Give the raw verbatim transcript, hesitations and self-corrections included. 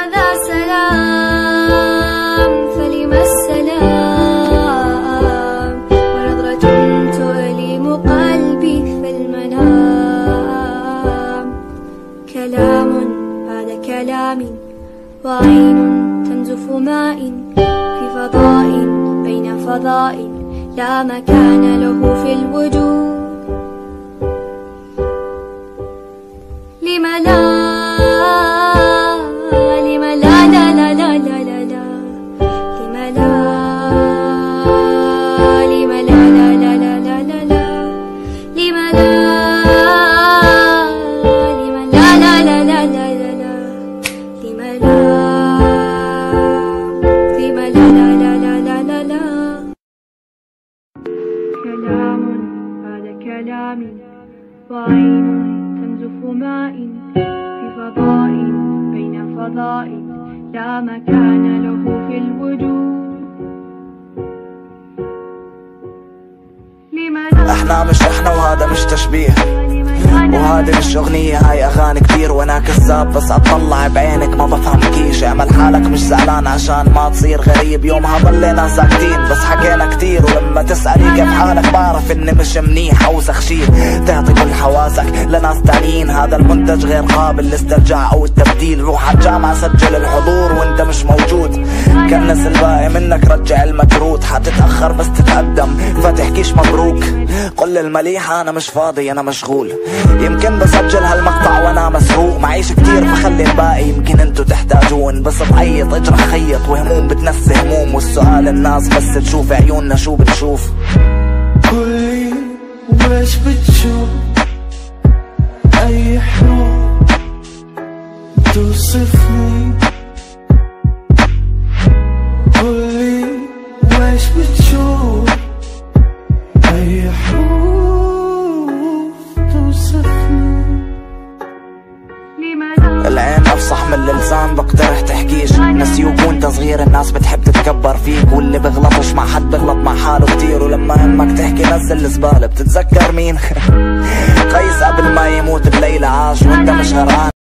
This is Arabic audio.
هذا سلام فلم السلام، ونظرة تؤلم قلبي في المنام. كلام بعد كلام وعين تنزف ماء في فضاء بين فضاء لا مكان له في الوجود. لم لا لم لا لا لا لا لا لا لا لم لا لم لا لا لا لا لا لا لا لم لا لم لا لا لا لا لا لا لا لم لا لم لا لا لا لا لا لا لا. كلام بعد كلام وعين تنزف ماء في فضاء بين فضاء لا مكان له في الوجود. احنا مش احنا وهذا مش تشبيه، وهذه مش اغنية، هاي اغاني كتير وانا كذاب بس اطلع بعينك ما بفهمكيش. اعمل حالك مش زعلان عشان ما تصير غريب، يومها ضلينا ساكتين بس حكينا كتير. ولما تسألي كيف حالك بعرف اني مش منيح اوسخ شي. تعطي كل حواسك لناس تانيين، هذا المنتج غير قابل للاسترجاع او التبديل. روح عالجامعة سجل الحضور وانت مش موجود، كنس الباقي منك رجع المكروت. حتتأخر بس تتقدم فتحكيش مبروك. قل المليح انا مش فاضي انا مشغول، يمكن بسجل هالمقطع وانا مسروق. معيش كتير فخلي الباقي يمكن انتو تحتاجون. بس بعيط اجرح خيط وهموم بتنسي هموم، والسؤال الناس بس تشوف عيوننا شو بتشوف. قولي ويش بتشوف، اي حروف توصفني. قولي ويش بتشوف، اي حروف توصفني. العين افصح من اللسان بقترح تحكيش. نسيوك وانت صغير الناس بتحب تتكبر فيك، واللي بغلطش مع حد بغلط مع حاله كتير. ولما همك تحكي نزل الزبالة بتتذكر مين؟ قيس قبل ما يموت بليلة عاش وانت مش غرقان.